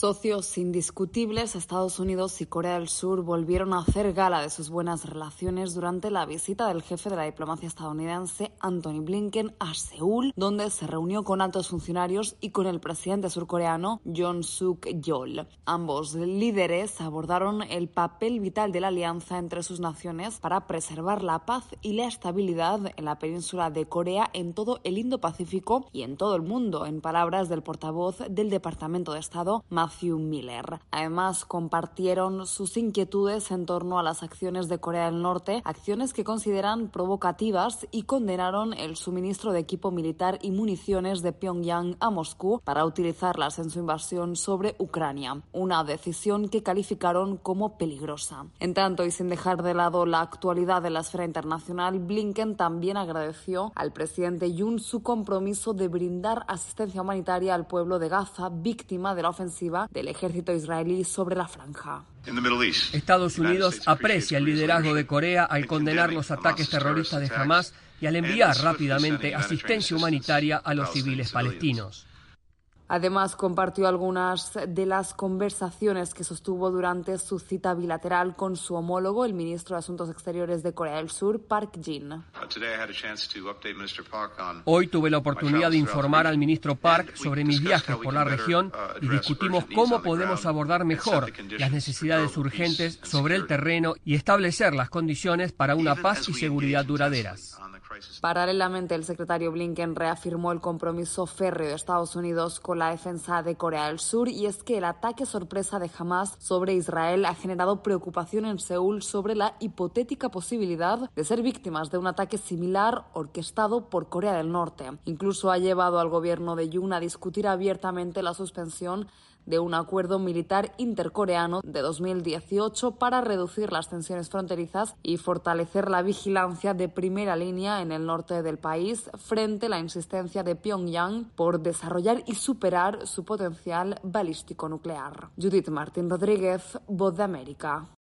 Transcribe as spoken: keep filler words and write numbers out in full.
Socios indiscutibles, Estados Unidos y Corea del Sur volvieron a hacer gala de sus buenas relaciones durante la visita del jefe de la diplomacia estadounidense, Antony Blinken, a Seúl, donde se reunió con altos funcionarios y con el presidente surcoreano, Yoon Suk-yeol. Ambos líderes abordaron el papel vital de la alianza entre sus naciones para preservar la paz y la estabilidad en la península de Corea, en todo el Indo-Pacífico y en todo el mundo, en palabras del portavoz del Departamento de Estado, Matthew Miller. Además, compartieron sus inquietudes en torno a las acciones de Corea del Norte, acciones que consideran provocativas, y condenaron el suministro de equipo militar y municiones de Pyongyang a Moscú para utilizarlas en su invasión sobre Ucrania, una decisión que calificaron como peligrosa. En tanto, y sin dejar de lado la actualidad de la esfera internacional, Blinken también agradeció al presidente Yoon su compromiso de brindar asistencia humanitaria al pueblo de Gaza, víctima de la ofensiva del ejército israelí sobre la franja. Estados Unidos aprecia el liderazgo de Corea al condenar los ataques terroristas de Hamás y al enviar rápidamente asistencia humanitaria a los civiles palestinos. Además, compartió algunas de las conversaciones que sostuvo durante su cita bilateral con su homólogo, el ministro de Asuntos Exteriores de Corea del Sur, Park Jin. Hoy tuve la oportunidad de informar al ministro Park sobre mis viajes por la región y discutimos cómo podemos abordar mejor las necesidades urgentes sobre el terreno y establecer las condiciones para una paz y seguridad duraderas. Paralelamente, el secretario Blinken reafirmó el compromiso férreo de Estados Unidos con la defensa de Corea del Sur, y es que el ataque sorpresa de Hamás sobre Israel ha generado preocupación en Seúl sobre la hipotética posibilidad de ser víctimas de un ataque similar orquestado por Corea del Norte. Incluso ha llevado al gobierno de Yoon a discutir abiertamente la suspensión de un acuerdo militar intercoreano de dos mil dieciocho para reducir las tensiones fronterizas y fortalecer la vigilancia de primera línea en el norte del país frente a la insistencia de Pyongyang por desarrollar y superar su potencial balístico nuclear. Judith Martín Rodríguez, Voz de América.